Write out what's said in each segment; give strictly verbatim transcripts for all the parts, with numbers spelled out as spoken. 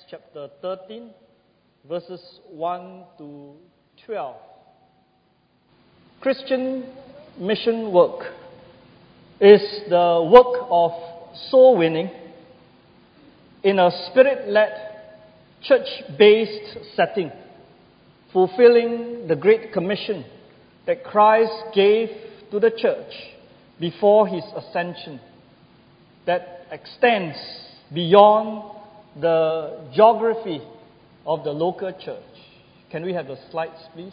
chapter thirteen, verses one to twelve. Christian mission work is the work of soul winning in a spirit-led, church-based setting, fulfilling the Great Commission that Christ gave to the church before His ascension, that extends beyond the geography of the local church. Can we have the slides, please?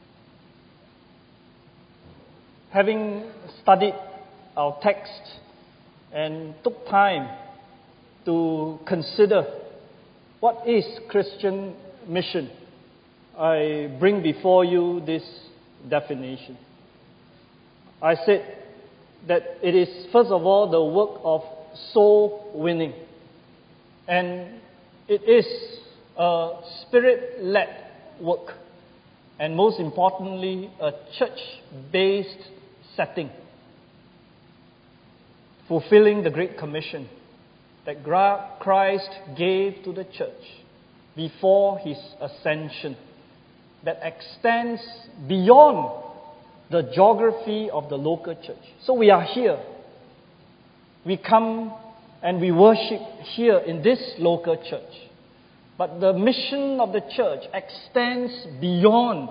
Having studied our text and took time to consider what is Christian mission, I bring before you this definition. I said that it is, first of all, the work of soul winning. And it is a spirit-led work. And most importantly, a church-based setting, fulfilling the Great Commission that Christ gave to the church before His ascension, that extends beyond the geography of the local church. So we are here. We come and we worship here in this local church. But the mission of the church extends beyond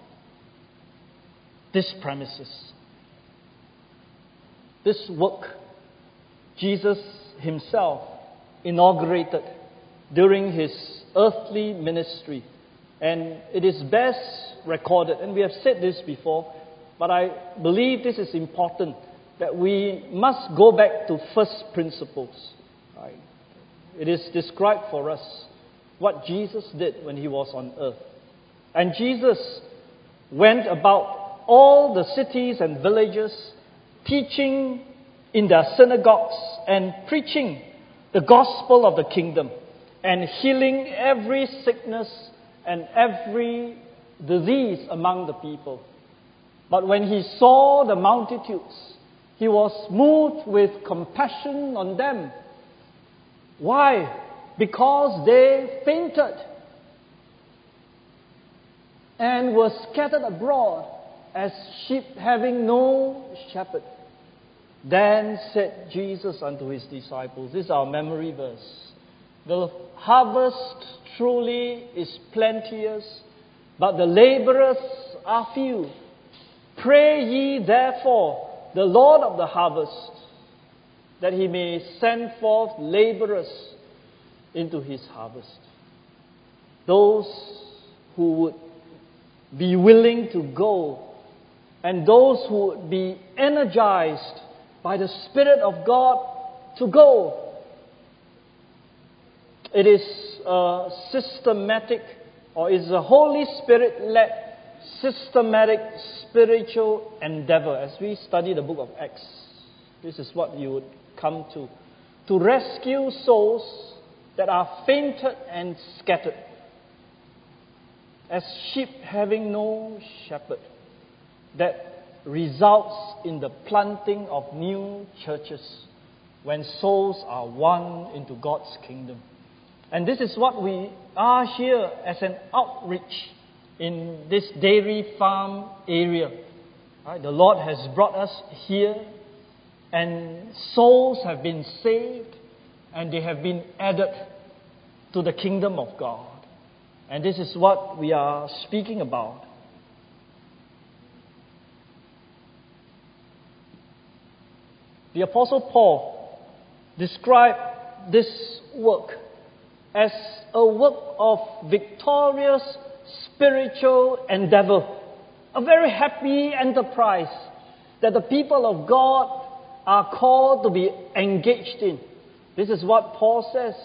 this premises. This work, Jesus Himself inaugurated during His earthly ministry. And it is best recorded, and we have said this before, but I believe this is important, that we must go back to first principles. Right? It is described for us what Jesus did when He was on earth. And Jesus went about all the cities and villages, teaching in their synagogues and preaching the gospel of the kingdom and healing every sickness and every disease among the people. But when He saw the multitudes, He was moved with compassion on them. Why? Because they fainted and were scattered abroad as sheep having no shepherd. Then said Jesus unto His disciples, this is our memory verse, the harvest truly is plenteous, but the laborers are few. Pray ye therefore the Lord of the harvest, that He may send forth laborers into His harvest. Those who would be willing to go, and those who would be energized by the Spirit of God to go. It is a systematic, or is a Holy Spirit-led systematic spiritual endeavor. As we study the book of Acts, this is what you would come to. To rescue souls that are fainted and scattered, as sheep having no shepherd, that results in the planting of new churches when souls are won into God's kingdom. And this is what we are here as an outreach in this dairy farm area. Right? The Lord has brought us here, and souls have been saved, and they have been added to the kingdom of God. And this is what we are speaking about. The Apostle Paul described this work as a work of victorious spiritual endeavor, a very happy enterprise that the people of God are called to be engaged in. This is what Paul says.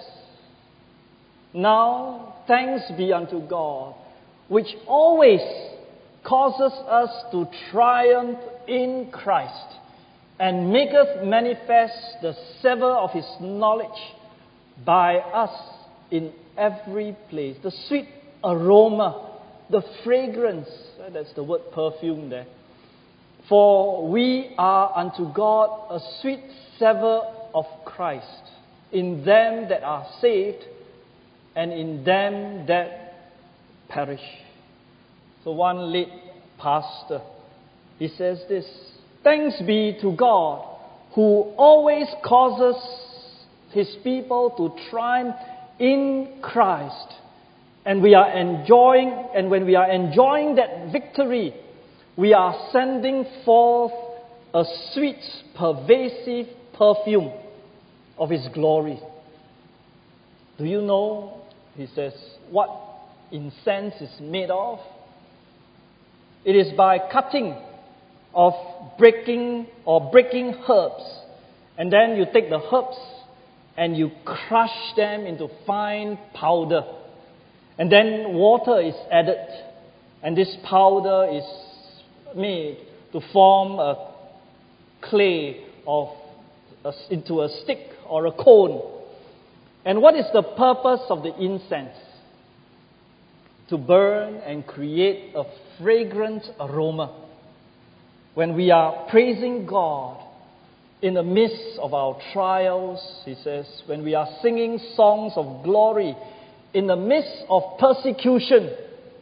Now, thanks be unto God, which always causes us to triumph in Christ, and maketh manifest the savour of His knowledge by us in every place. The sweet aroma, the fragrance, that's the word perfume there. For we are unto God a sweet savour of Christ in them that are saved and in them that perish. So one late pastor, he says this: thanks be to God who always causes His people to triumph in Christ. And we are enjoying, and when we are enjoying that victory, we are sending forth a sweet, pervasive perfume of His glory. Do you know, he says, what incense is made of? It is by cutting of breaking or breaking herbs. And then you take the herbs and you crush them into fine powder. And then water is added. And this powder is made to form a clay of a, into a stick or a cone. And what is the purpose of the incense? To burn and create a fragrant aroma. When we are praising God in the midst of our trials, he says, when we are singing songs of glory in the midst of persecution,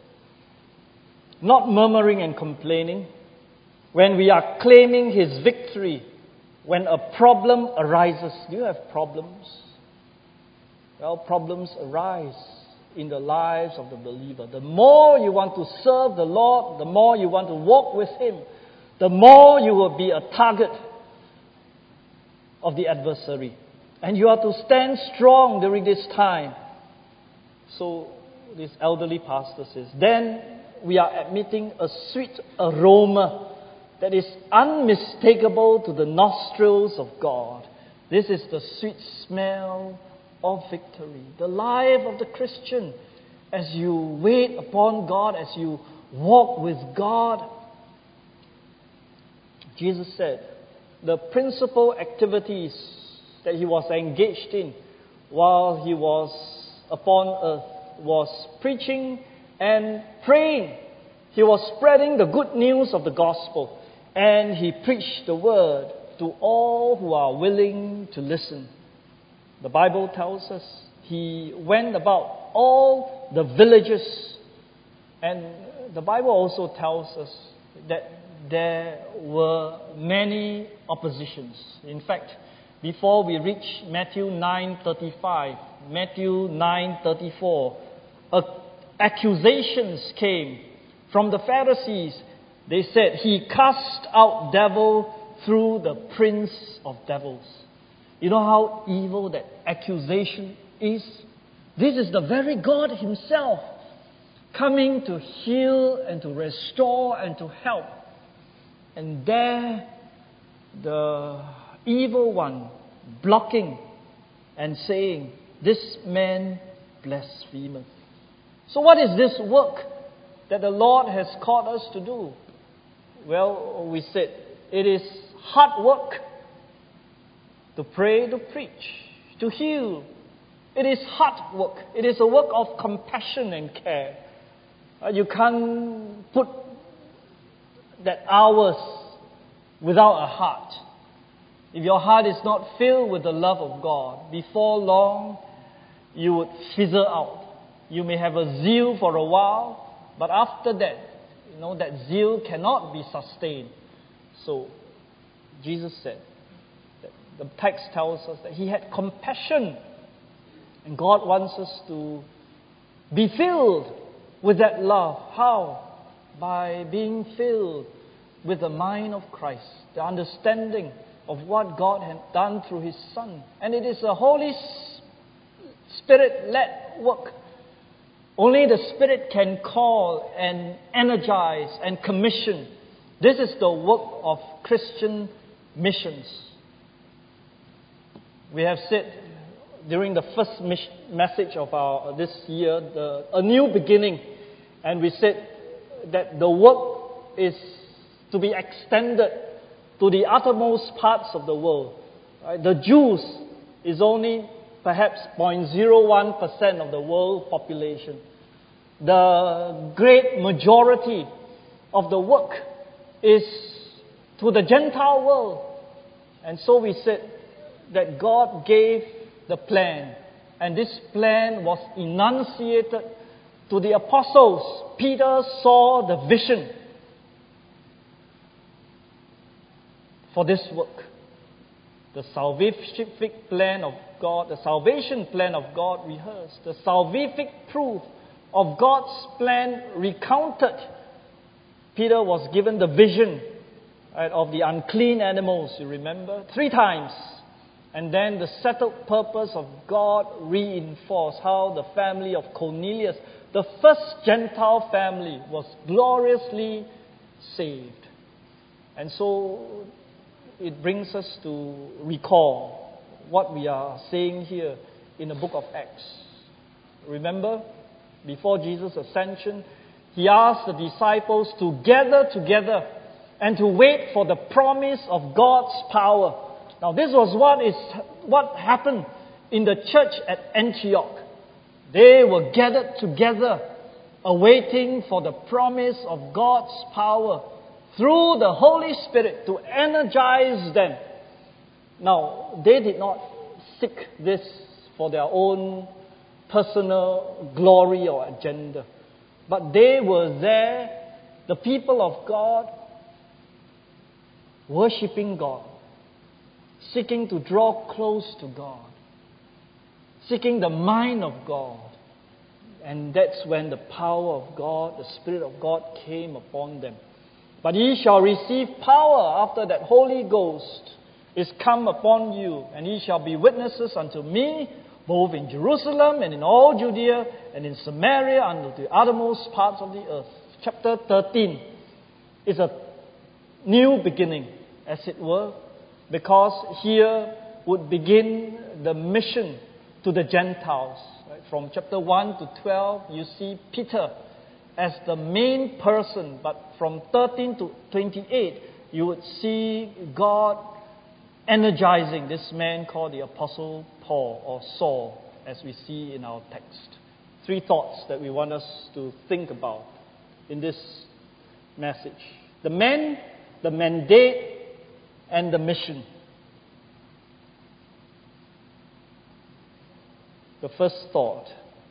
not murmuring and complaining, when we are claiming His victory, when a problem arises. Do you have problems? Well, problems arise in the lives of the believer. The more you want to serve the Lord, the more you want to walk with Him, the more you will be a target of the adversary. And you are to stand strong during this time. So this elderly pastor says, then we are admitting a sweet aroma that is unmistakable to the nostrils of God. This is the sweet smell of victory. The life of the Christian, as you wait upon God, as you walk with God. Jesus said, the principal activities that He was engaged in while He was upon earth was preaching and praying. He was spreading the good news of the gospel, and He preached the word to all who are willing to listen. The Bible tells us He went about all the villages, and the Bible also tells us that there were many oppositions. In fact, before we reach Matthew nine thirty-five, Matthew nine thirty-four, accusations came from the Pharisees. They said, He cast out devil through the prince of devils. You know how evil that accusation is? This is the very God Himself coming to heal and to restore and to help. And there, the evil one blocking and saying, this man blasphemeth. So what is this work that the Lord has called us to do? Well, we said it is hard work to pray, to preach, to heal. It is hard work. It is a work of compassion and care. Uh, you can't put that hours without a heart. If your heart is not filled with the love of God, before long you would fizzle out. You may have a zeal for a while, but after that, you know, that zeal cannot be sustained. So, Jesus said, that the text tells us that He had compassion. And God wants us to be filled with that love. How? By being filled with the mind of Christ, the understanding of what God had done through His Son. And it is a Holy Spirit-led work. Only the Spirit can call and energize and commission. This is the work of Christian missions. We have said during the first message of our this year, the, a new beginning, and we said that the work is to be extended to the uttermost parts of the world. Right? The Jews is only perhaps zero point zero one percent of the world population. The great majority of the work is to the Gentile world. And so we said that God gave the plan And this plan was enunciated to the apostles. Peter saw the vision for this work. The salvific plan of God, the salvation plan of God rehearsed, the salvific proof of God's plan recounted. Peter was given the vision, right, of the unclean animals, you remember, three times. And then the settled purpose of God reinforced how the family of Cornelius, the first Gentile family, was gloriously saved. And so it brings us to recall what we are saying here in the book of Acts. Remember, before Jesus' ascension, He asked the disciples to gather together and to wait for the promise of God's power. Now, this was what is what happened in the church at Antioch. They were gathered together, awaiting for the promise of God's power through the Holy Spirit to energize them. Now, they did not seek this for their own personal glory or agenda, but they were there, the people of God, worshipping God, seeking to draw close to God, seeking the mind of God. And that's when the power of God, the Spirit of God came upon them. But ye shall receive power after that Holy Ghost is come upon you, and ye shall be witnesses unto me, both in Jerusalem and in all Judea and in Samaria and to the uttermost parts of the earth. Chapter thirteen is a new beginning, as it were, because here would begin the mission to the Gentiles. Right? From chapter one to twelve, you see Peter as the main person, but from thirteen to twenty-eight, you would see God energizing this man called the Apostle Paul, or Saul, as we see in our text. Three thoughts that we want us to think about in this message: the man, the mandate, and the mission. The first thought.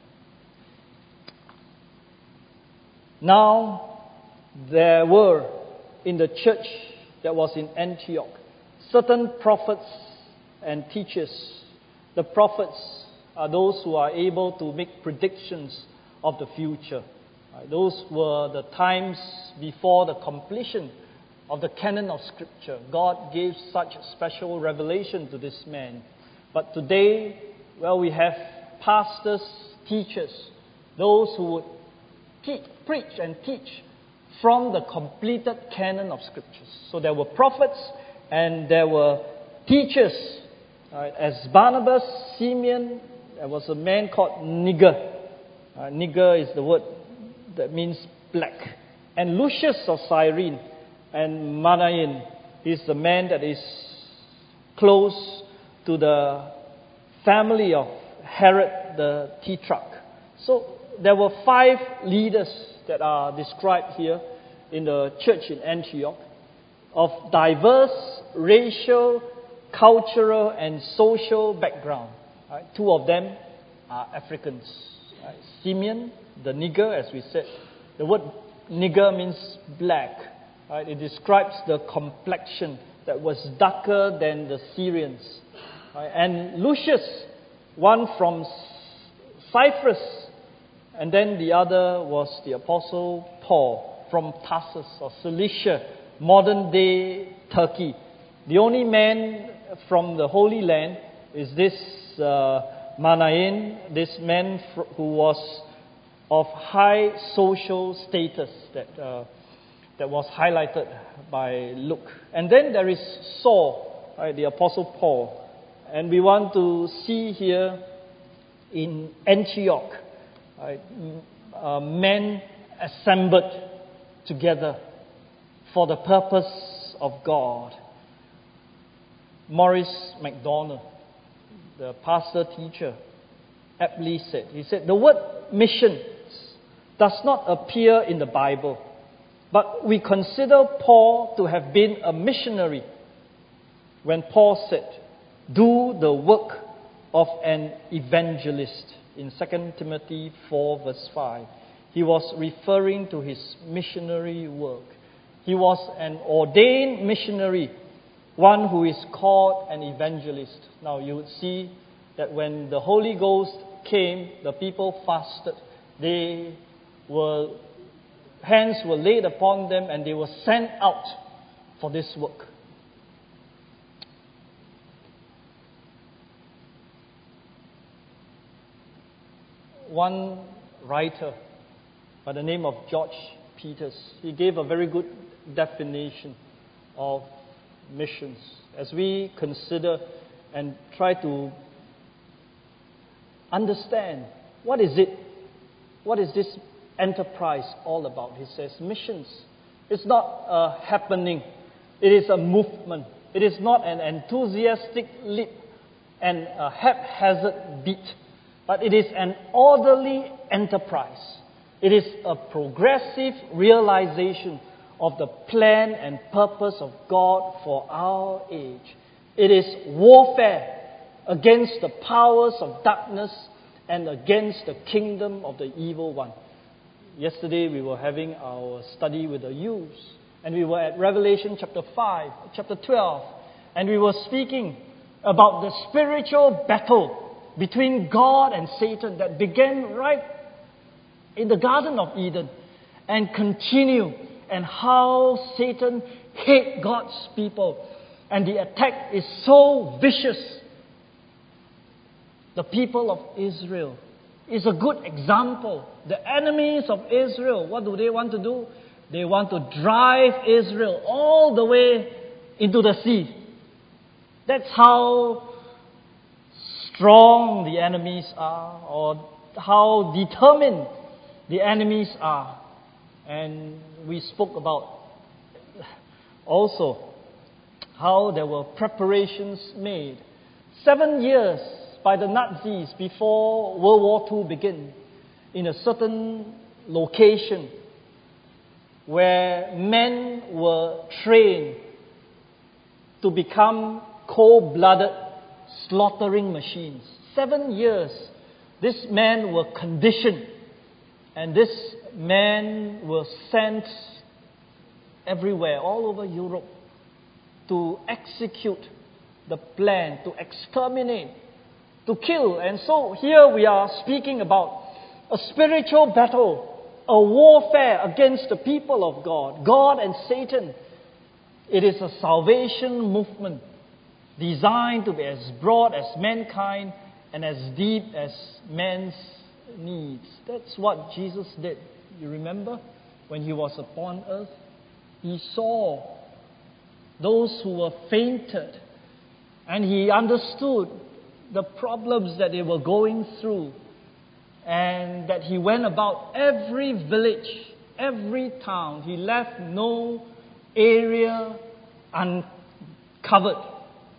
Now, there were in the church that was in Antioch certain prophets and teachers. The prophets are those who are able to make predictions of the future. Right? Those were the times before the completion of the canon of Scripture. God gave such special revelation to this man. But today, well, we have pastors, teachers, those who would teach, preach and teach from the completed canon of Scriptures. So there were prophets and there were teachers. Right? As Barnabas, Simeon, there was a man called Niger. Uh, Niger is the word that means black. And Lucius of Cyrene and Manaen is the man that is close to the family of Herod the Tetrarch. So there were five leaders that are described here in the church in Antioch, of diverse racial, cultural, and social background. Right? Two of them are Africans. Right? Simeon, the Niger, as we said. The word Niger means black. Right? It describes the complexion that was darker than the Syrians. Right? And Lucius, one from Cyprus, and then the other was the Apostle Paul from Tarsus or Cilicia, modern-day Turkey. The only man from the Holy Land is this uh, Manaen, this man fr- who was of high social status that uh, that was highlighted by Luke. And then there is Saul, right, the Apostle Paul. And we want to see here in Antioch, right, uh, men assembled together for the purpose of God. Maurice MacDonald, the pastor teacher, aptly said, he said, the word mission does not appear in the Bible, but we consider Paul to have been a missionary when Paul said, do the work of an evangelist in Second Timothy four verse five. He was referring to his missionary work. He was an ordained missionary, one who is called an evangelist. Now you would see that when the Holy Ghost came, the people fasted. They were, hands were laid upon them and they were sent out for this work. One writer by the name of George Peters, he gave a very good definition of missions. As we consider and try to understand what is it, what is this enterprise all about? He says missions. It's not a happening. It is a movement. It is not an enthusiastic leap and a haphazard beat, but it is an orderly enterprise. It is a progressive realization of the plan and purpose of God for our age. It is warfare against the powers of darkness and against the kingdom of the evil one. Yesterday we were having our study with the youths, and we were at Revelation chapter five, chapter twelve, and we were speaking about the spiritual battle between God and Satan that began right in the Garden of Eden and continue, and how Satan hates God's people, and the attack is so vicious. The people of Israel is a good example. The enemies of Israel, what do they want to do? They want to drive Israel all the way into the sea. That's how strong the enemies are, or how determined the enemies are. And we spoke about also how there were preparations made. Seven years by the Nazis before World War Two began, in a certain location where men were trained to become cold-blooded slaughtering machines. Seven years, these men were conditioned, and these men were sent everywhere, all over Europe, to execute the plan, to exterminate, to kill. And so here we are speaking about a spiritual battle, a warfare against the people of God, God and Satan. It is a salvation movement designed to be as broad as mankind and as deep as man's needs. That's what Jesus did. You remember when he was upon earth? He saw those who were fainted, and he understood the problems that they were going through, and that he went about every village, every town. He left no area uncovered.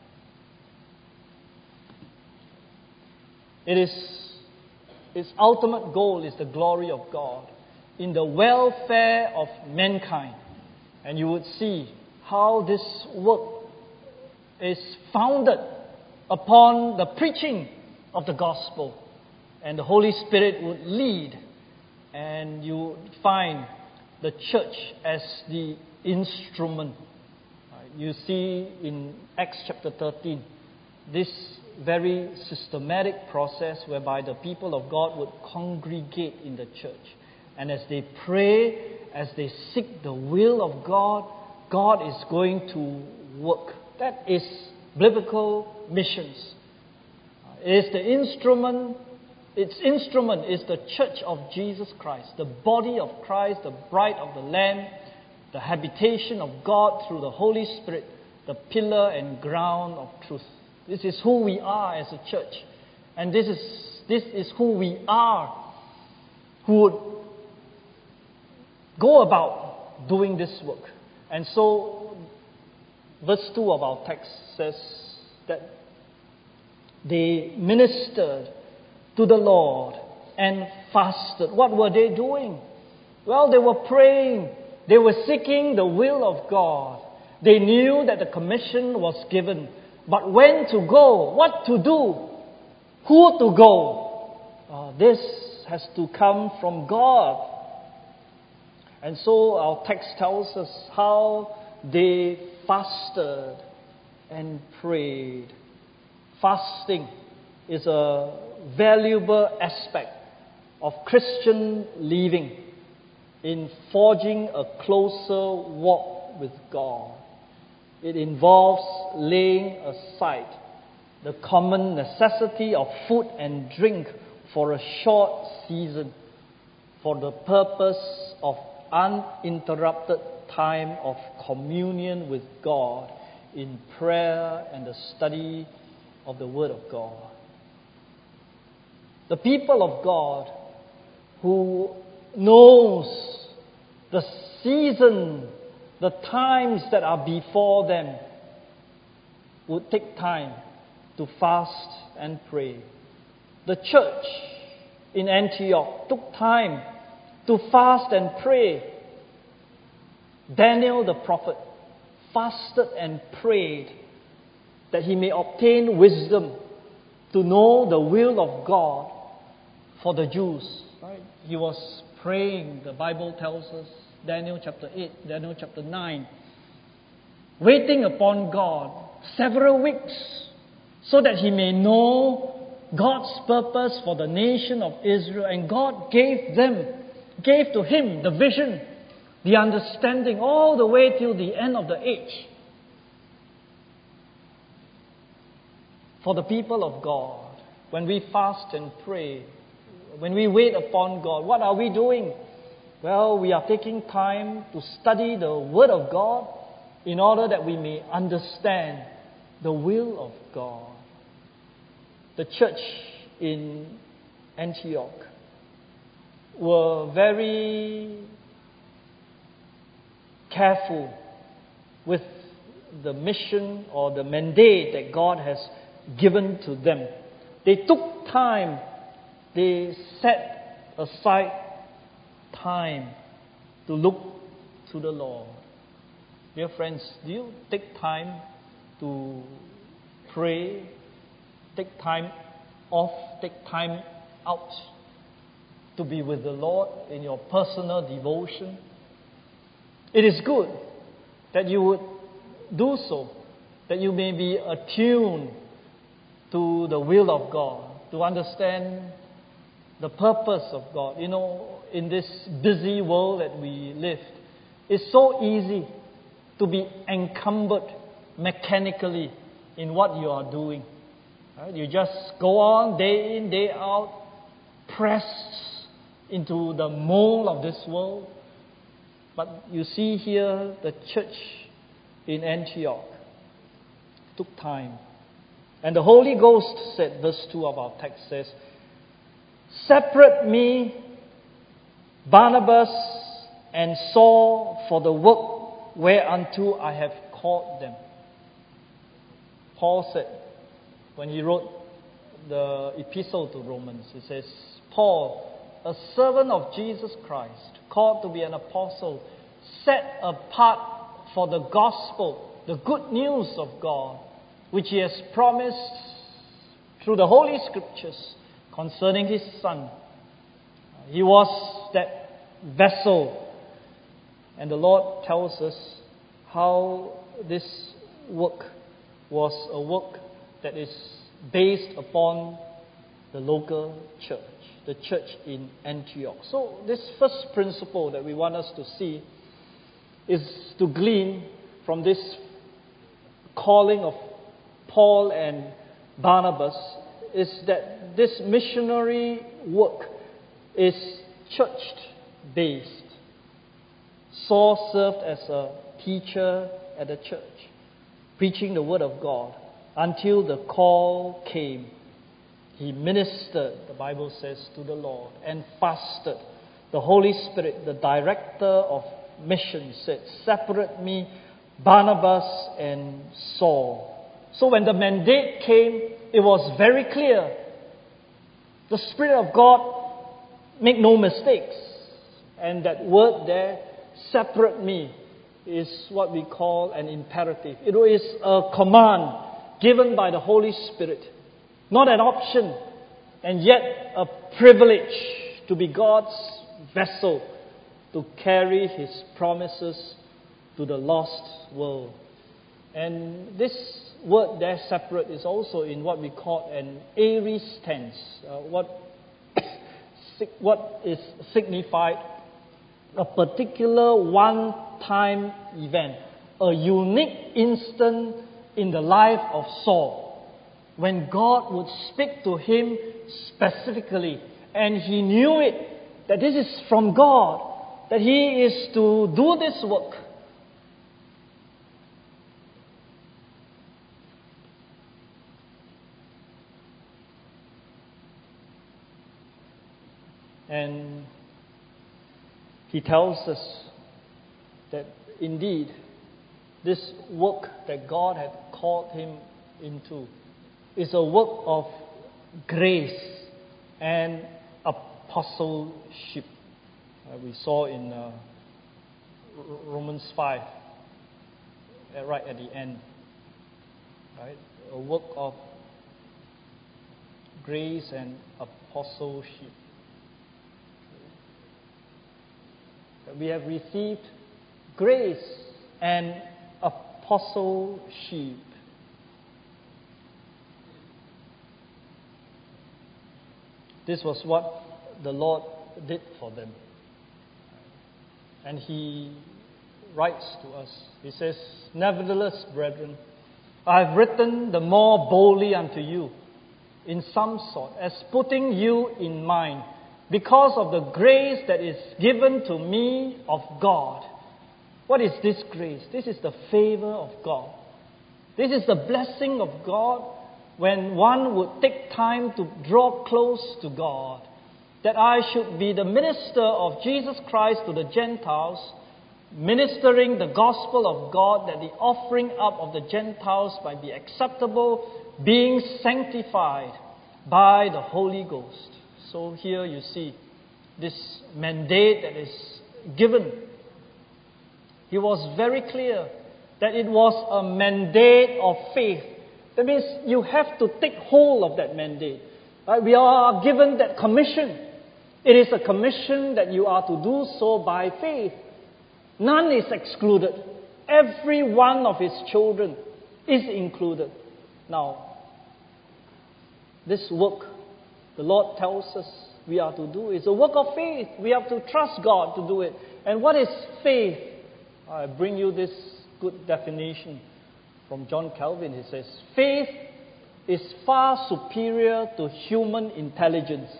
It is, its ultimate goal is the glory of God in the welfare of mankind. And you would see how this work is founded upon the preaching of the gospel. And the Holy Spirit would lead. And you would find the church as the instrument. You see in Acts chapter thirteen, this very systematic process whereby the people of God would congregate in the church. And as they pray, as they seek the will of God, God is going to work. That is biblical missions. It is the instrument, its instrument is the church of Jesus Christ, the body of Christ, the bride of the Lamb, the habitation of God through the Holy Spirit, the pillar and ground of truth. This is who we are as a church. And this is, this is who we are, who would go about doing this work. And so, verse two of our text says that they ministered to the Lord and fasted. What were they doing? Well, they were praying. They were seeking the will of God. They knew that the commission was given. But when to go, what to do, who to go? Uh, this has to come from God. And so our text tells us how they fasted and prayed. Fasting is a valuable aspect of Christian living in forging a closer walk with God. It involves laying aside the common necessity of food and drink for a short season for the purpose of uninterrupted time of communion with God in prayer and the study of the Word of God. The people of God who knows the season, the times that are before them, would take time to fast and pray. The church in Antioch took time to fast and pray. Daniel the prophet fasted and prayed that he may obtain wisdom to know the will of God for the Jews. Right? He was praying, the Bible tells us, Daniel chapter eight, Daniel chapter nine, waiting upon God several weeks so that he may know God's purpose for the nation of Israel. And God gave them, gave to him the vision, the understanding, all the way till the end of the age. For the people of God, when we fast and pray, when we wait upon God, what are we doing? Well, we are taking time to study the Word of God in order that we may understand the will of God. The church in Antioch were very careful with the mission or the mandate that God has given to them. They took time, they set aside time to look to the Lord. Dear friends, do you take time to pray, take time off, take time out to be with the Lord in your personal devotion? It is good that you would do so, that you may be attuned to the will of God, to understand the purpose of God. You know, in this busy world that we live, it's so easy to be encumbered mechanically in what you are doing. Right? You just go on day in, day out, pressed into the mold of this world. But you see here, the church in Antioch took time. And the Holy Ghost said, verse two of our text says, "Separate me, Barnabas and Saul, for the work whereunto I have called them." Paul said, when he wrote the epistle to Romans, he says, "Paul, a servant of Jesus Christ, called to be an apostle, set apart for the gospel, the good news of God, which he has promised through the Holy Scriptures concerning his Son." He was that vessel. And the Lord tells us how this work was a work that is based upon the local church, the church in Antioch. So this first principle that we want us to see is to glean from this calling of Paul and Barnabas is that this missionary work is church-based. Saul served as a teacher at the church, preaching the Word of God until the call came. He ministered, the Bible says, to the Lord and fasted. The Holy Spirit, the director of mission, said, "Separate me, Barnabas and Saul." So when the mandate came, it was very clear. The Spirit of God made no mistakes. And that word there, "separate me," is what we call an imperative. It is a command given by the Holy Spirit. Not an option, and yet a privilege to be God's vessel to carry His promises to the lost world. And this word there, separate, is also in what we call an aorist tense. Uh, what, what is signified a particular one-time event, a unique instant in the life of Saul, when God would speak to him specifically, and he knew it, that this is from God, that he is to do this work. And he tells us that indeed this work that God had called him into is a work of grace and apostleship. Uh, we saw in uh, Romans five, uh, right at the end, right? A work of grace and apostleship. We have received grace and apostleship. This was what the Lord did for them. And He writes to us. He says, "Nevertheless, brethren, I have written the more boldly unto you, in some sort, as putting you in mind, because of the grace that is given to me of God." What is this grace? This is the favor of God. This is the blessing of God when one would take time to draw close to God. That I should be the minister of Jesus Christ to the Gentiles, ministering the gospel of God, that the offering up of the Gentiles might be acceptable, being sanctified by the Holy Ghost. So here you see this mandate that is given. He was very clear that it was a mandate of faith. That means you have to take hold of that mandate. Right? We are given that commission. It is a commission that you are to do so by faith. None is excluded. Every one of His children is included. Now, this work the Lord tells us we are to do is a work of faith. We have to trust God to do it. And what is faith? I bring you this good definition from John Calvin. He says, faith is far superior to human intelligence.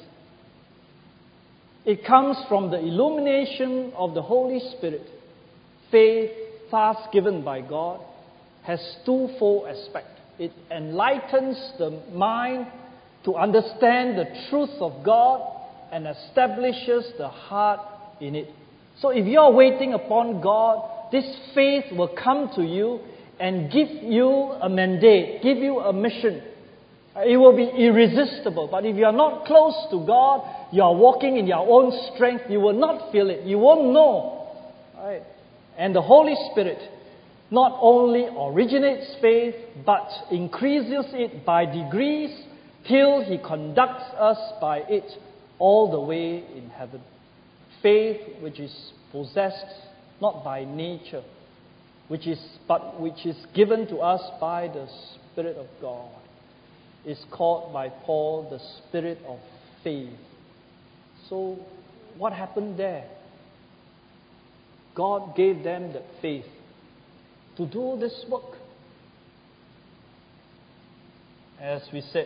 It comes from the illumination of the Holy Spirit. Faith, thus given by God, has twofold aspect. It enlightens the mind to understand the truth of God and establishes the heart in it. So if you are waiting upon God, this faith will come to you and give you a mandate, give you a mission. It will be irresistible. But if you are not close to God, you are walking in your own strength, you will not feel it. You won't know. Right? And the Holy Spirit not only originates faith, but increases it by degrees till He conducts us by it all the way in heaven. Faith which is possessed not by nature, which is but which is given to us by the Spirit of God, is called by Paul the spirit of faith. So what happened there? God gave them that faith to do this work. As we said,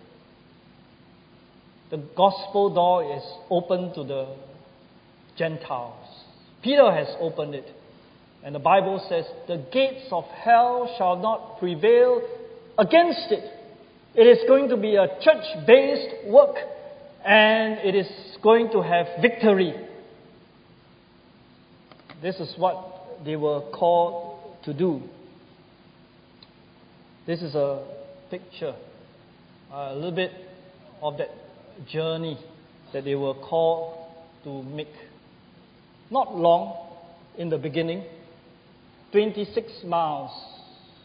the gospel door is open to the Gentiles. Peter has opened it. And the Bible says, the gates of hell shall not prevail against it. It is going to be a church-based work, and it is going to have victory. This is what they were called to do. This is a picture, a little bit of that journey that they were called to make. Not long in the beginning, twenty-six miles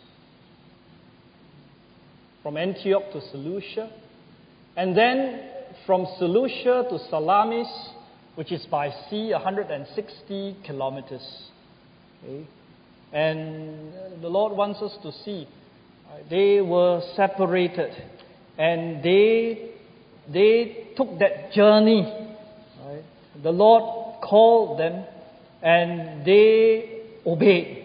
from Antioch to Seleucia, and then from Seleucia to Salamis, which is by sea, one hundred sixty kilometers. Okay? And the Lord wants us to see, right, they were separated, and they they took that journey. Right? The Lord called them, and they obeyed.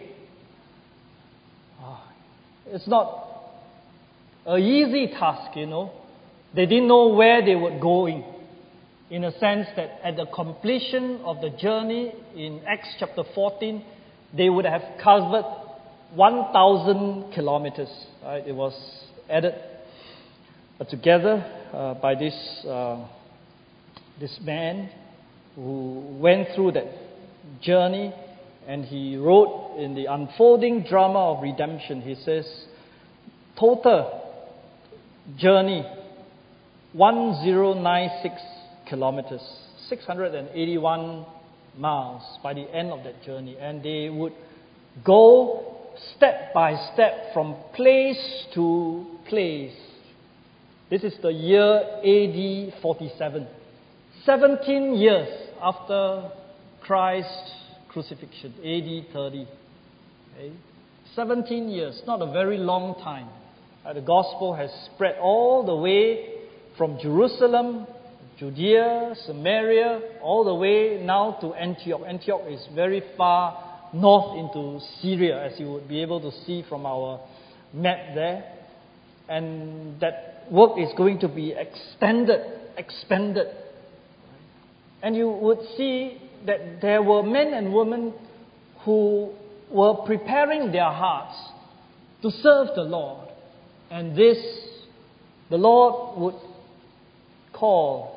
Ah, it's not an easy task, you know. They didn't know where they were going. In a sense that at the completion of the journey in Acts chapter fourteen, they would have covered one thousand kilometers. Right? It was added together uh, by this uh, this man who went through that journey, and he wrote in the unfolding drama of redemption, he says, total journey one thousand ninety-six kilometers, six hundred eighty-one miles by the end of that journey. And they would go step by step from place to place. This is the year A D forty-seven. seventeen years after Christ's crucifixion, A D thirty. Okay? seventeen years, not a very long time. Uh, the gospel has spread all the way from Jerusalem, Judea, Samaria, all the way now to Antioch. Antioch is very far north into Syria, as you would be able to see from our map there. And that work is going to be extended, expanded. And you would see that there were men and women who were preparing their hearts to serve the Lord. And this, the Lord would call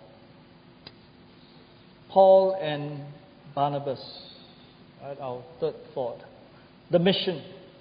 Paul and Barnabas, right, our third thought, the mission.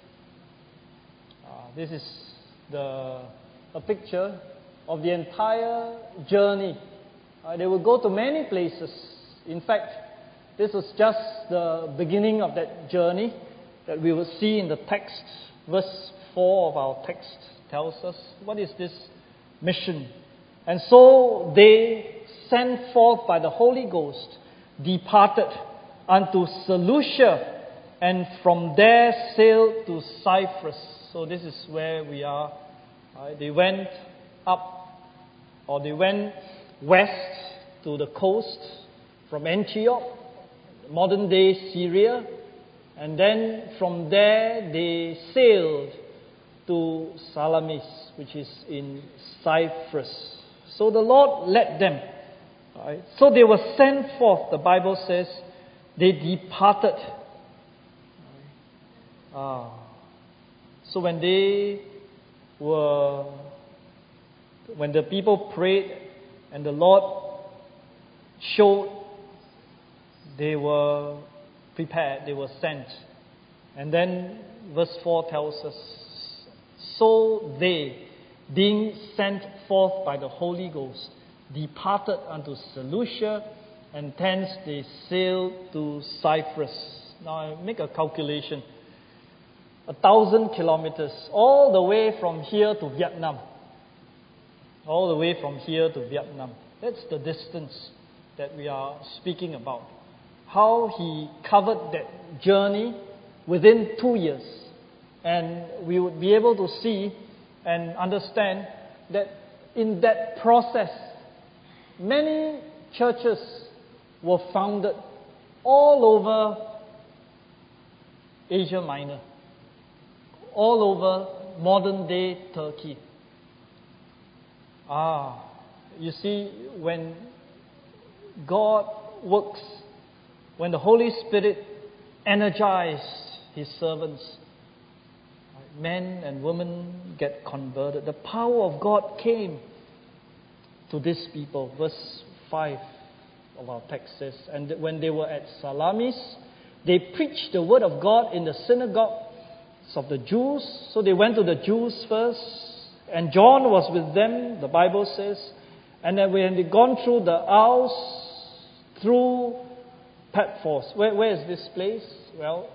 Uh, this is the a picture of the entire journey. Uh, they will go to many places. In fact, this was just the beginning of that journey that we will see in the text. Verse four of our text tells us, what is this mission? And so they, sent forth by the Holy Ghost, departed unto Seleucia, and from there sailed to Cyprus. So this is where we are. Right? They went up, or they went west to the coast from Antioch, modern day Syria, and then from there they sailed to Salamis, which is in Cyprus. So the Lord led them. Right? So they were sent forth, the Bible says, they departed. Ah. So when they were, when the people prayed and the Lord showed, they were prepared, they were sent. And then verse four tells us, so they, being sent forth by the Holy Ghost, departed unto Seleucia, and thence they sailed to Cyprus. Now I make a calculation. A thousand kilometers, all the way from here to Vietnam. All the way from here to Vietnam. That's the distance that we are speaking about. How he covered that journey within two years. And we would be able to see and understand that in that process, many churches were founded all over Asia Minor, all over modern day Turkey. Ah, you see, when God works, when the Holy Spirit energizes His servants, men and women get converted. The power of God came to these people. Verse five of our text says, and when they were at Salamis, they preached the word of God in the synagogues of the Jews. So they went to the Jews first, and John was with them, the Bible says. And then when they'd gone through the Isles, through Paphos. Where, where is this place? Well,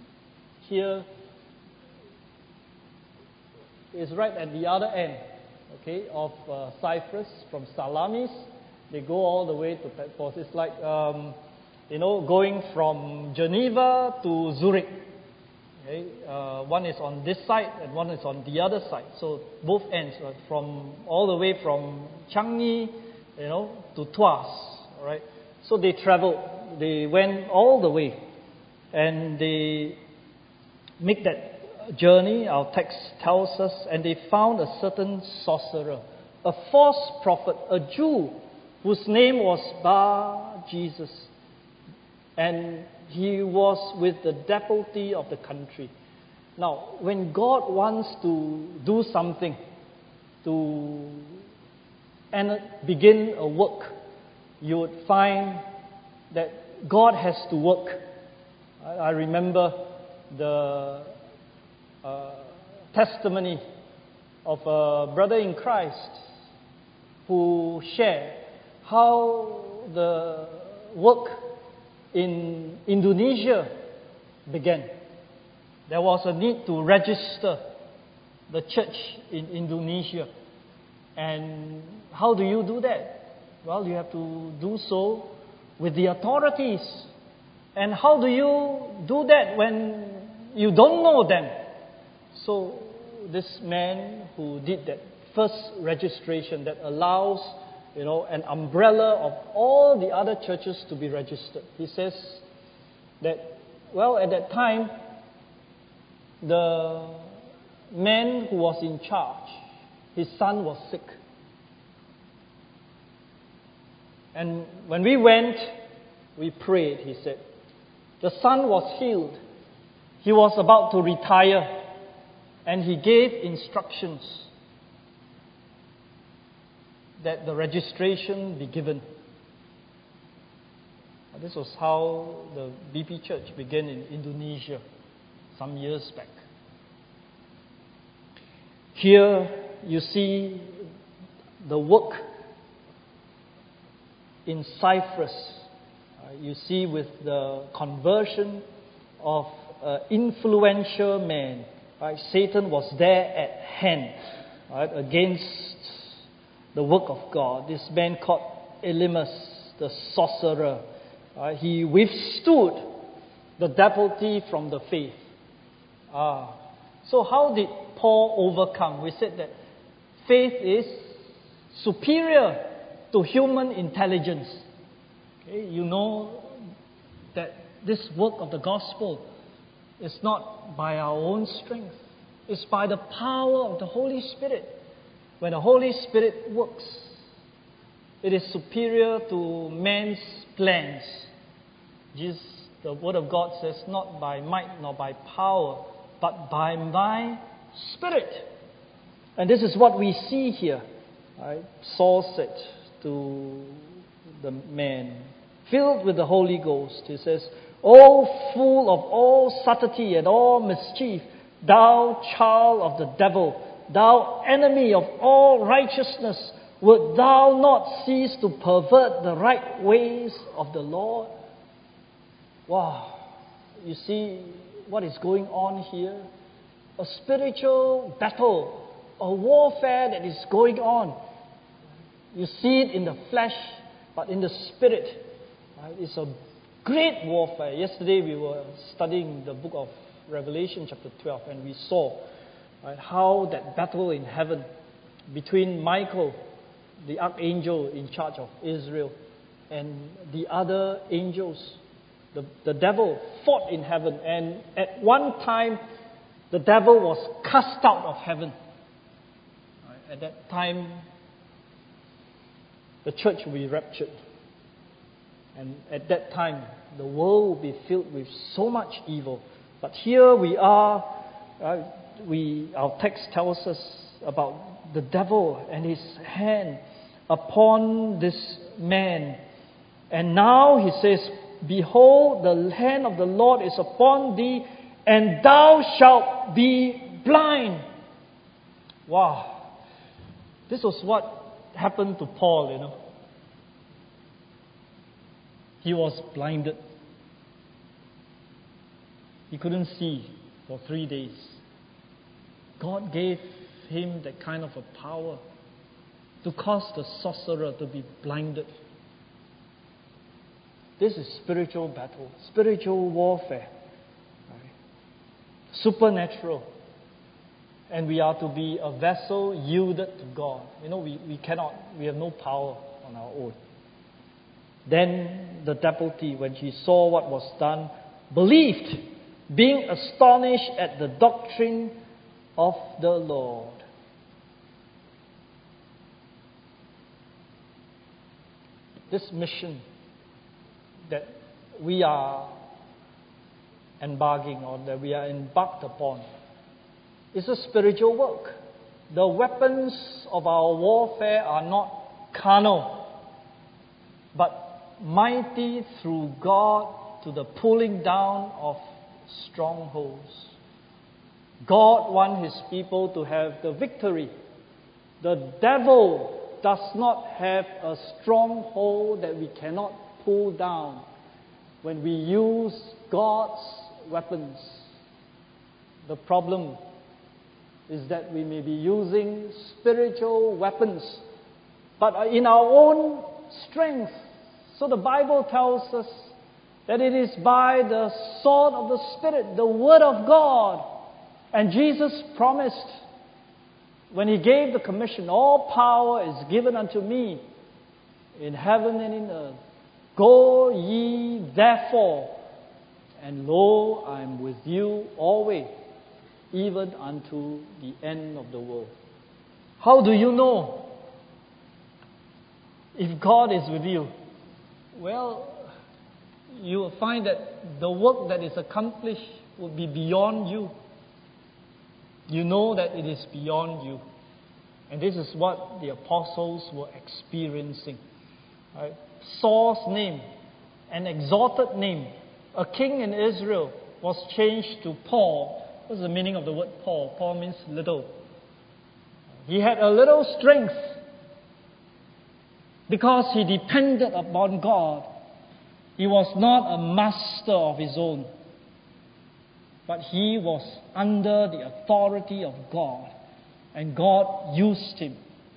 here is right at the other end. okay, of uh, Cyprus, from Salamis. They go all the way to Patmos. It's like, um, you know, going from Geneva to Zurich. Okay? Uh, one is on this side and one is on the other side. So both ends, right? From all the way from Changi, you know, to Tuas. All right. So they traveled. They went all the way, and they make that journey. Our text tells us, and they found a certain sorcerer, a false prophet, a Jew, whose name was Bar Jesus, and he was with the deputy of the country. Now, when God wants to do something, to and begin a work, you would find that God has to work. I, I remember the uh, testimony of a brother in Christ who shared how the work in Indonesia began. There was a need to register the church in Indonesia. And how do you do that? Well, you have to do so with the authorities. And how do you do that when you don't know them? So this man who did that first registration that allows, you know, an umbrella of all the other churches to be registered. He says that, well, at that time, the man who was in charge, his son was sick. And when we went, we prayed, he said. The son was healed. He was about to retire. And he gave instructions that the registration be given. This was how the B P Church began in Indonesia some years back. Here you see the work in Cyprus. Uh, you see with the conversion of an influential man. Right? Satan was there at hand, right, against the work of God. This man called Elymas, the sorcerer, right? He withstood the devotee from the faith. Ah, so how did Paul overcome? We said that faith is superior to human intelligence. Okay? You know that this work of the gospel is not by our own strength. It's by the power of the Holy Spirit. When the Holy Spirit works, it is superior to man's plans. Jesus, the Word of God says, not by might nor by power, but by my Spirit. And this is what we see here. Right? Saul said to the man, filled with the Holy Ghost, he says, O full of all subtlety and all mischief, thou child of the devil, thou enemy of all righteousness, wilt thou not cease to pervert the right ways of the Lord? Wow. You see what is going on here? A spiritual battle, a warfare that is going on. You see it in the flesh, but in the spirit. Right? It's a great warfare. Yesterday we were studying the book of Revelation chapter twelve, and we saw, right, how that battle in heaven between Michael, the archangel in charge of Israel, and the other angels. The, the devil fought in heaven, and at one time the devil was cast out of heaven. Right? At that time, the church will be raptured. And at that time, the world will be filled with so much evil. But here we are, uh, we, our text tells us about the devil and his hand upon this man. And now he says, behold, the hand of the Lord is upon thee, and thou shalt be blind. Wow. This was what happened to Paul, you know. He was blinded. He couldn't see for three days. God gave him that kind of a power to cause the sorcerer to be blinded. This is spiritual battle, spiritual warfare, right? Supernatural. And we are to be a vessel yielded to God. You know, we, we cannot, we have no power on our own. Then the deputy, when she saw what was done, believed, being astonished at the doctrine of the Lord. This mission that we are embarking on, that we are embarked upon, is a spiritual work. The weapons of our warfare are not carnal, but mighty through God to the pulling down of strongholds. God wants His people to have the victory. The devil does not have a stronghold that we cannot pull down when we use God's weapons. The problem is that we may be using spiritual weapons, but in our own strength. So the Bible tells us that it is by the sword of the Spirit, the Word of God. And Jesus promised, when He gave the commission, all power is given unto me in heaven and in earth. Go ye therefore, and lo, I am with you always, even unto the end of the world. How do you know if God is with you? Well, you will find that the work that is accomplished will be beyond you. You know that it is beyond you. And this is what the apostles were experiencing. Right? Saul's name, an exalted name, a king in Israel, was changed to Paul. What's the meaning of the word Paul? Paul means little. He had a little strength because he depended upon God. He was not a master of his own, but he was under the authority of God, and God used him.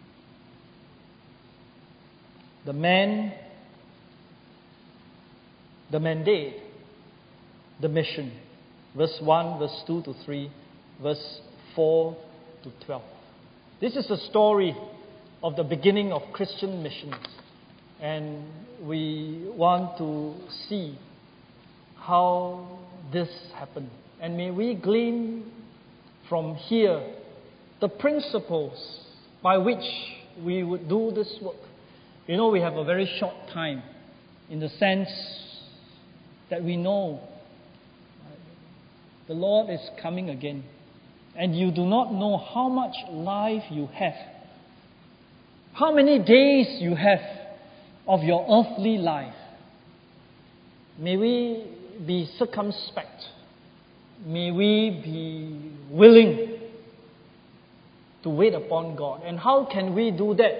The man, the mandate, the mission. Verse one, verse two to three, verse four to twelve. This is the story of the beginning of Christian missions. And we want to see how this happened. And may we glean from here the principles by which we would do this work. You know, we have a very short time in the sense that we know the Lord is coming again. And you do not know how much life you have, how many days you have of your earthly life. May we be circumspect. May we be willing to wait upon God. And how can we do that?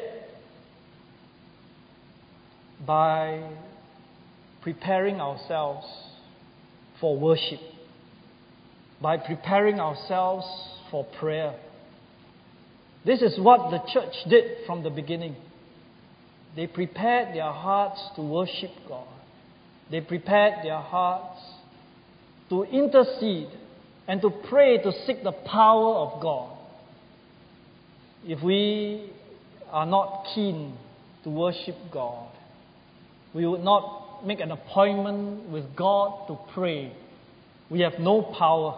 By preparing ourselves for worship, by preparing ourselves for prayer. This is what the church did from the beginning. They prepared their hearts to worship God. They prepared their hearts to intercede and to pray, to seek the power of God. If we are not keen to worship God, we would not make an appointment with God to pray. We have no power.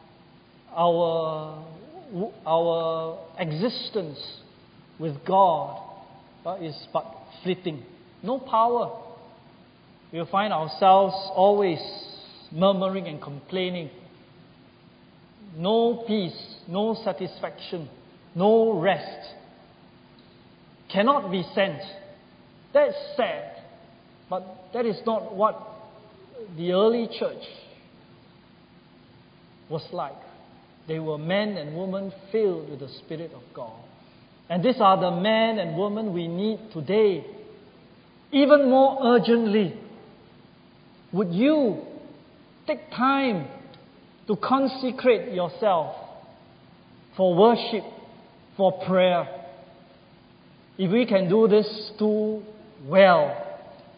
Our, our existence with God is but fleeting. No power. We'll find ourselves always murmuring and complaining. No peace, no satisfaction, no rest. Cannot be sensed. That's sad. But that is not what the early church was like. They were men and women filled with the Spirit of God. And these are the men and women we need today. Even more urgently, would you take time to consecrate yourself for worship, for prayer? If we can do this too well,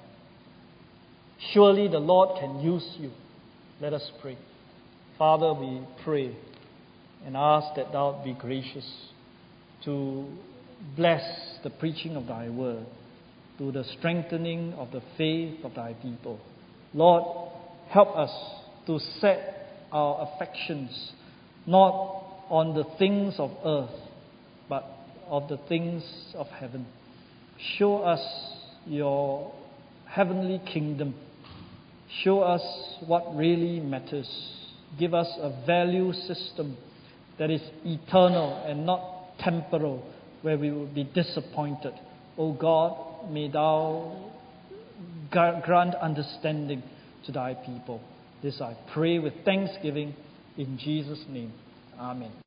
surely the Lord can use you. Let us pray. Father, we pray and ask that Thou be gracious to bless the preaching of Thy word, to the strengthening of the faith of Thy people. Lord, help us to set our affections not on the things of earth, but of the things of heaven. Show us Your heavenly kingdom. Show us what really matters. Give us a value system that is eternal and not temporal, where we will be disappointed. O God, may Thou grant understanding to Thy people. This I pray with thanksgiving in Jesus' name. Amen.